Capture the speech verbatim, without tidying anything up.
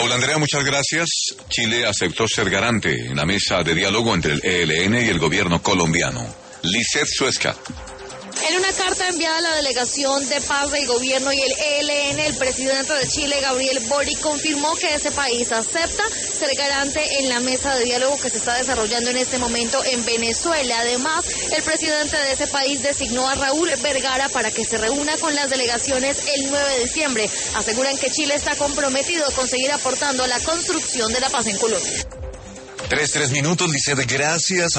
Paula Andrea, muchas gracias. Chile aceptó ser garante en la mesa de diálogo entre el E L N y el gobierno colombiano. Lizeth Suezca. En una carta enviada a la Delegación de Paz del Gobierno y el E L N, el presidente de Chile, Gabriel Boric, confirmó que ese país acepta ser garante en la mesa de diálogo que se está desarrollando en este momento en Venezuela. Además, el presidente de ese país designó a Raúl Vergara para que se reúna con las delegaciones el nueve de diciembre. Aseguran que Chile está comprometido a conseguir aportando a la construcción de la paz en Colombia. Tres, tres minutos, Lizeth, gracias.